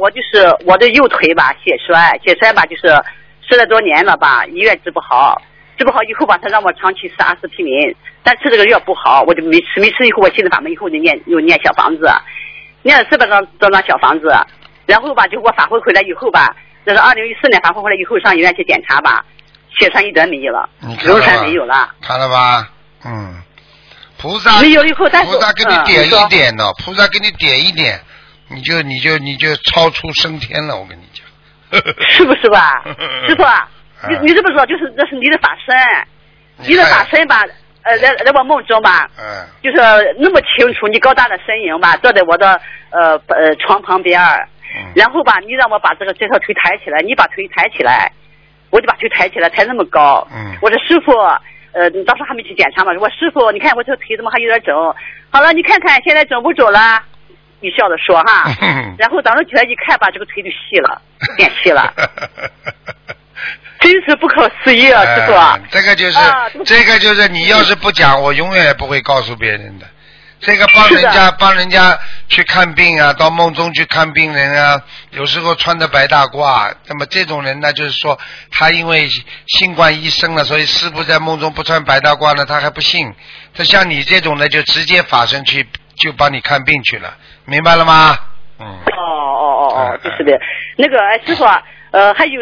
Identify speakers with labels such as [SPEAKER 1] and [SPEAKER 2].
[SPEAKER 1] 我就是我的右腿吧血栓吧，就是10来多年了吧，医院治不好以后吧，他让我长期吃阿司匹林，但吃这个药不好，我就没吃以后，我信了法门以后就念小房子，念了400多张小房子，然后吧就我法会回来以后吧，这是2014年法会回来以后上医院去检查吧，血栓一点没有了，瘤栓没有了，
[SPEAKER 2] 看了吧？菩萨
[SPEAKER 1] 没有以后，但是
[SPEAKER 2] 菩萨给你点一点呢，菩萨给你点一点，你就超出升天了，我跟你讲，
[SPEAKER 1] 是不是吧？师傅啊，你知不知道？就是这是你的法身，你的法身吧，在我梦中吧，就是那么清楚，你高大的身影吧，坐在我的床旁边，然后吧，你让我把这条腿抬起来，你把腿抬起来，我就把腿抬起来，抬那么高，我说师傅。当时还没去检查嘛，我师傅，你看我这腿怎么还有点肿？好了，你看看现在肿不肿了？你笑着说哈，然后当时起来一看吧，这个腿就细了，变细了，真是不可思议啊，师傅。
[SPEAKER 2] 这个就是你要是不讲，我永远也不会告诉别人的。这个帮人家去看病啊，到梦中去看病人啊，有时候穿着白大褂，那么这种人呢，就是说他因为新冠一生了，所以师父在梦中不穿白大褂呢，他还不信。他像你这种呢，就直接法身去就帮你看病去了，明白了吗？
[SPEAKER 1] 就是的，那个师傅还有。